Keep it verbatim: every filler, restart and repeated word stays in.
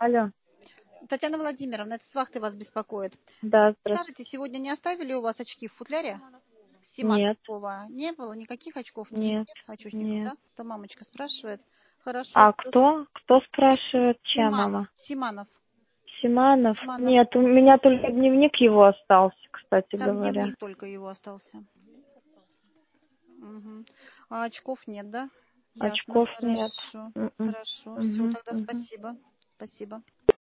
Алло. Татьяна Владимировна, это с вахты вас беспокоит. Да, здравствуйте. Скажите, сегодня не оставили у вас очки в футляре? Сима Нет. такого не было? Никаких очков? Ничего Нет. нет? Очечников, Нет. да? То мамочка спрашивает. Хорошо. А кто? Кто Си- спрашивает? Чья Симанов. мама? Симанов. Симанов? Симанов. Нет, у меня только дневник его остался, кстати Там говоря. дневник только его остался. Мгм. А очков нет, да? Ясно. Очков нет. Хорошо. М-м. Хорошо. Все, Мгм, тогда мгм. спасибо. Спасибо.